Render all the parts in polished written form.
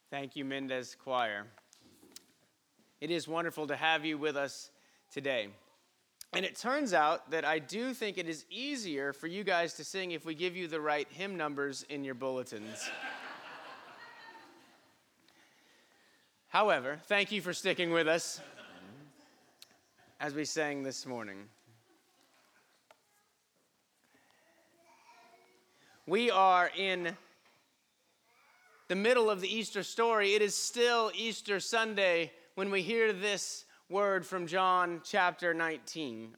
Thank you, Mendez Choir. It is wonderful to have you with us today. And it turns out that I do think it is easier for you guys to sing if we give you the right hymn numbers in your bulletins. However, thank you for sticking with us as we sang this morning. We are in the middle of the Easter story. It is still Easter Sunday when we hear this word from John chapter 20,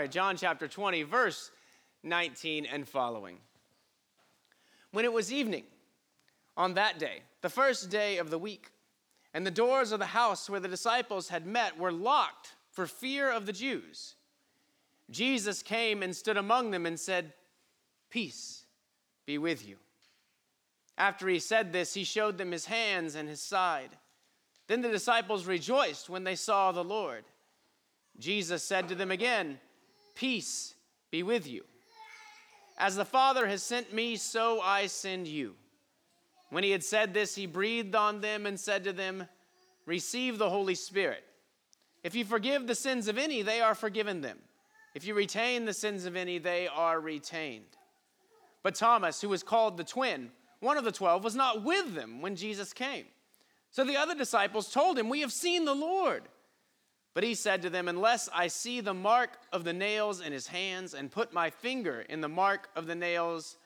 verse 19 and following. When it was evening on that day, the first day of the week, and the doors of the house where the disciples had met were locked for fear of the Jews, Jesus came and stood among them and said, "Peace be with you." After he said this, he showed them his hands and his side. Then the disciples rejoiced when they saw the Lord. Jesus said to them again, "Peace be with you. As the Father has sent me, so I send you." When he had said this, he breathed on them and said to them, "Receive the Holy Spirit. If you forgive the sins of any, they are forgiven them. If you retain the sins of any, they are retained." But Thomas, who was called the twin, one of the 12, was not with them when Jesus came. So the other disciples told him, "We have seen the Lord." But he said to them, "Unless I see the mark of the nails in his hands and put my finger in the mark of the nails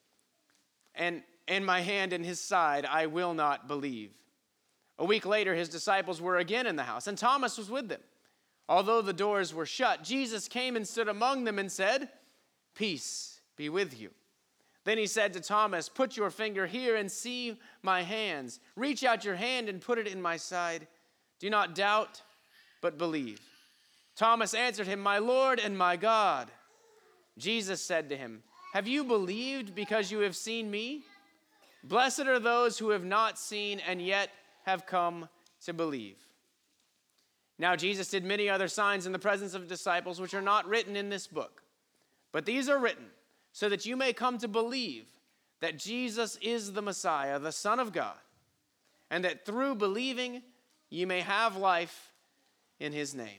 and my hand in his side, I will not believe." A week later, his disciples were again in the house, and Thomas was with them. Although the doors were shut, Jesus came and stood among them and said, "Peace be with you." Then he said to Thomas, "Put your finger here and see my hands. Reach out your hand and put it in my side. Do not doubt, but believe." Thomas answered him, "My Lord and my God." Jesus said to him, "Have you believed because you have seen me? Blessed are those who have not seen and yet have come to believe." Now Jesus did many other signs in the presence of the disciples, which are not written in this book. But these are written so that you may come to believe that Jesus is the Messiah, the Son of God, and that through believing you may have life in his name.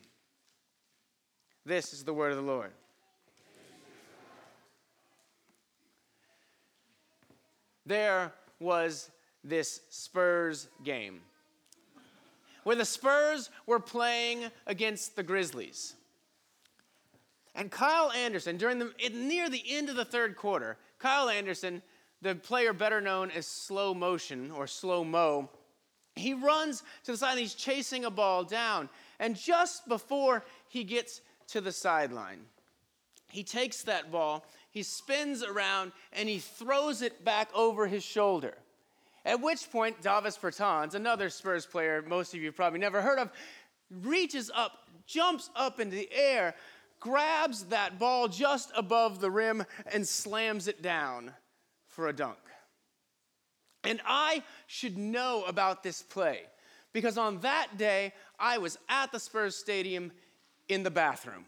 This is the word of the Lord. There was this Spurs game where the Spurs were playing against the Grizzlies. And Kyle Anderson, near the end of the third quarter, Kyle Anderson, the player better known as Slow Motion or Slow Mo, he runs to the side and he's chasing a ball down. And just before he gets to the sideline, he takes that ball, he spins around, and he throws it back over his shoulder. At which point, Davis Bertans, another Spurs player most of you probably never heard of, reaches up, jumps up into the air, grabs that ball just above the rim and slams it down for a dunk. And I should know about this play because on that day, I was at the Spurs stadium in the bathroom.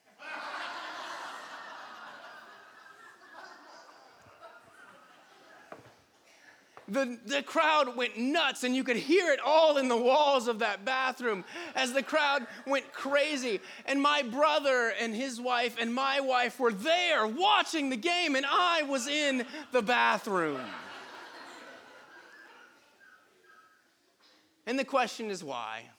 The crowd went nuts, and you could hear it all in the walls of that bathroom as the crowd went crazy. And my brother and his wife and my wife were there watching the game, and I was in the bathroom. And the question is why?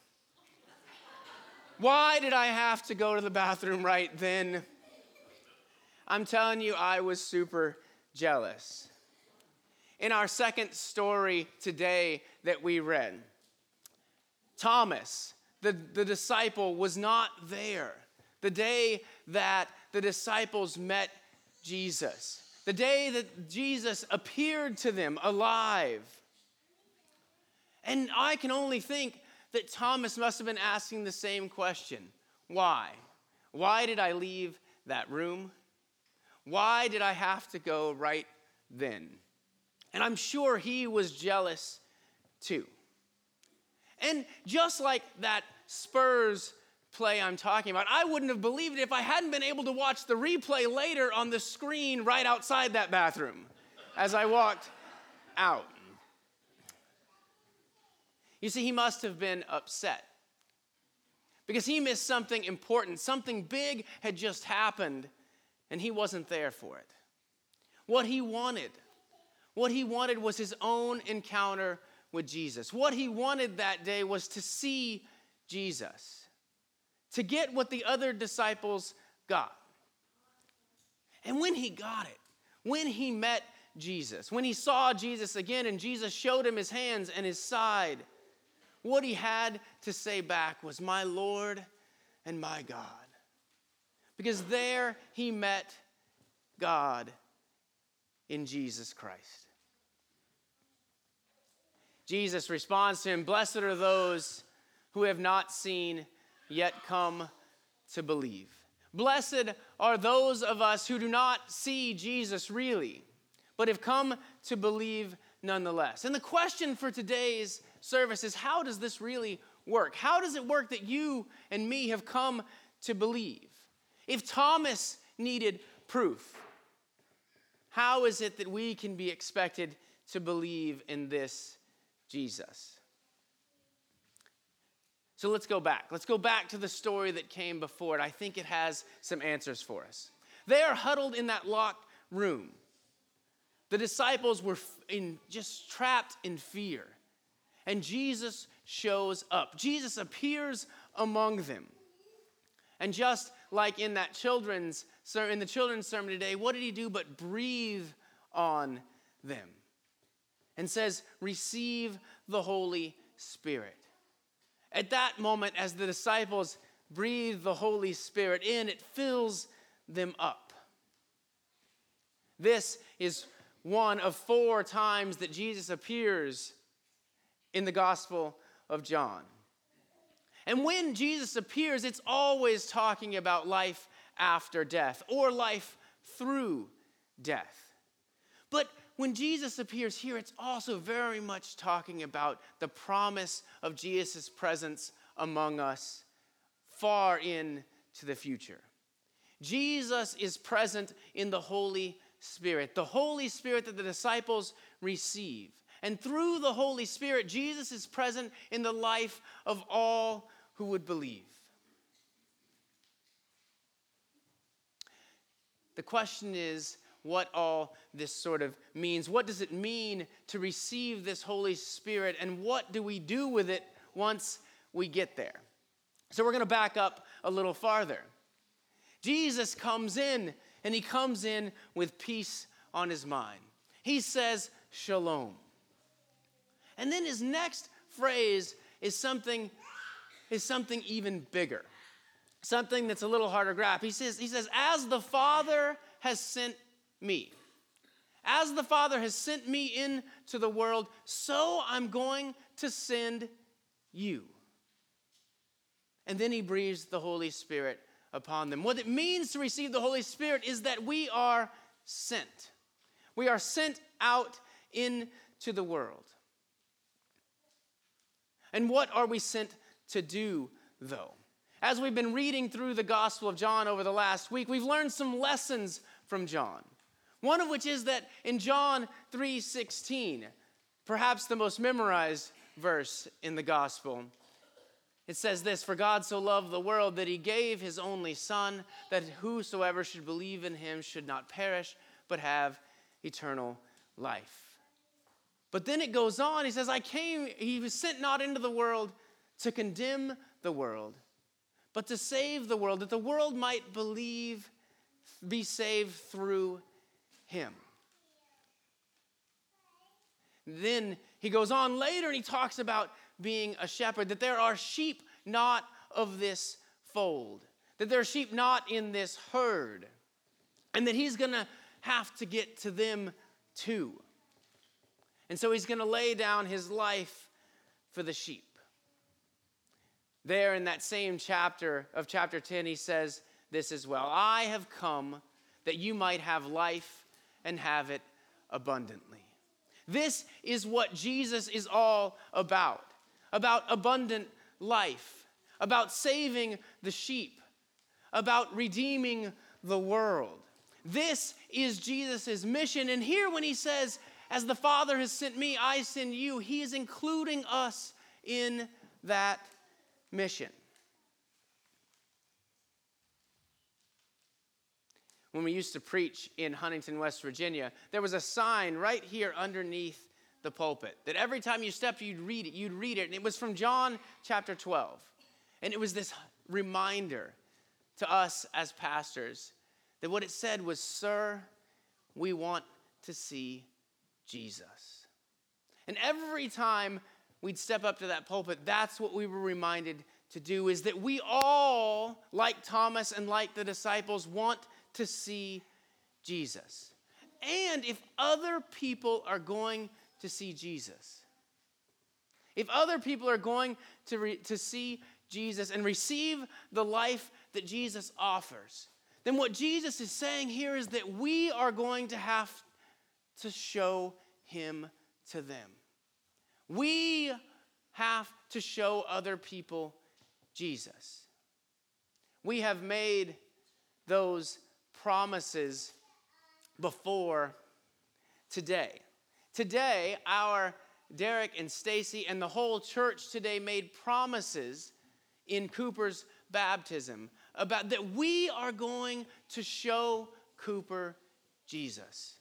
Why did I have to go to the bathroom right then? I'm telling you, I was super jealous. In our second story today that we read, Thomas, the disciple, was not there the day that the disciples met Jesus, the day that Jesus appeared to them alive. And I can only think that Thomas must have been asking the same question. Why? Why did I leave that room? Why did I have to go right then? And I'm sure he was jealous too. And just like that Spurs play I'm talking about, I wouldn't have believed it if I hadn't been able to watch the replay later on the screen right outside that bathroom as I walked out. You see, he must have been upset because he missed something important. Something big had just happened, and he wasn't there for it. What he wanted was his own encounter with Jesus. What he wanted that day was to see Jesus, to get what the other disciples got. And when he got it, when he met Jesus, when he saw Jesus again and Jesus showed him his hands and his side, what he had to say back was, "My Lord and my God." Because there he met God in Jesus Christ. Jesus responds to him, "Blessed are those who have not seen yet come to believe." Blessed are those of us who do not see Jesus really, but have come to believe nonetheless. And the question for today's service is, how does this really work? How does it work that you and me have come to believe? If Thomas needed proof, how is it that we can be expected to believe in this Jesus? So let's go back. Let's go back to the story that came before it. I think it has some answers for us. They are huddled in that locked room. The disciples were just trapped in fear. And Jesus shows up. Jesus appears among them. And just like in the children's sermon today, what did he do but breathe on them? And says, "Receive the Holy Spirit." At that moment, as the disciples breathe the Holy Spirit in, it fills them up. This is one of 4 times that Jesus appears in the Gospel of John. And when Jesus appears, it's always talking about life after death or life through death. But when Jesus appears here, it's also very much talking about the promise of Jesus' presence among us far into the future. Jesus is present in the Holy Spirit that the disciples receive. And through the Holy Spirit, Jesus is present in the life of all who would believe. The question is what all this sort of means. What does it mean to receive this Holy Spirit, and what do we do with it once we get there? So we're going to back up a little farther. Jesus comes in, and he comes in with peace on his mind. He says, "Shalom." And then his next phrase is something even bigger. Something that's a little harder to grasp. He says, "As the Father has sent me. As the Father has sent me into the world, so I'm going to send you." And then he breathes the Holy Spirit upon them. What it means to receive the Holy Spirit is that we are sent. We are sent out into the world. And what are we sent to do, though? As we've been reading through the Gospel of John over the last week, we've learned some lessons from John. One of which is that in John 3:16, perhaps the most memorized verse in the Gospel, it says this: "For God so loved the world that he gave his only Son, that whosoever should believe in him should not perish, but have eternal life." But then it goes on, he says, he was sent not into the world to condemn the world, but to save the world, that the world might be saved through him. Then he goes on later and he talks about being a shepherd, that there are sheep not of this fold, that there are sheep not in this herd, and that he's going to have to get to them too. And so he's going to lay down his life for the sheep. There in that same chapter of chapter 10, he says this as well: "I have come that you might have life and have it abundantly." This is what Jesus is all about abundant life, about saving the sheep, about redeeming the world. This is Jesus' mission. And here when he says, "As the Father has sent me, I send you," he is including us in that mission. When we used to preach in Huntington, West Virginia, there was a sign right here underneath the pulpit that every time you stepped, you'd read it, and it was from John chapter 12. And it was this reminder to us as pastors that what it said was, "Sir, we want to see Jesus." And every time we'd step up to that pulpit, that's what we were reminded to do, is that we all, like Thomas and like the disciples, want to see Jesus. And if other people are going to see Jesus, if other people are going to see Jesus and receive the life that Jesus offers, then what Jesus is saying here is that we are going to have to show him to them. We have to show other people Jesus. We have made those promises before today. Today, our Derek and Stacy and the whole church today made promises in Cooper's baptism about that we are going to show Cooper Jesus.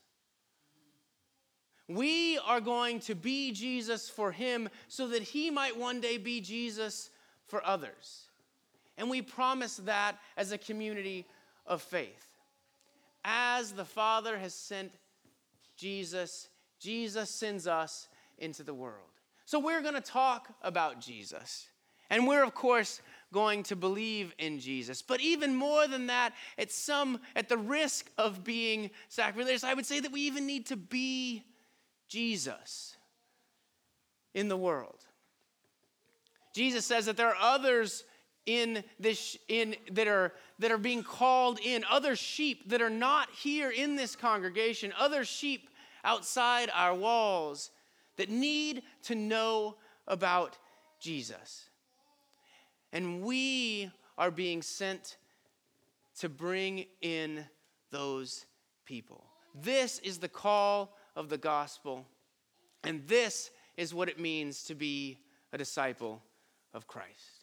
We are going to be Jesus for him so that he might one day be Jesus for others. And we promise that as a community of faith. As the Father has sent Jesus, Jesus sends us into the world. So we're going to talk about Jesus. And we're, of course, going to believe in Jesus. But even more than that, at the risk of being sacrilegious, I would say that we even need to be Jesus in the world. Jesus says that there are others that are being called in, other sheep that are not here in this congregation, other sheep outside our walls that need to know about Jesus. And we are being sent to bring in those people. This is the call of the gospel, and this is what it means to be a disciple of Christ.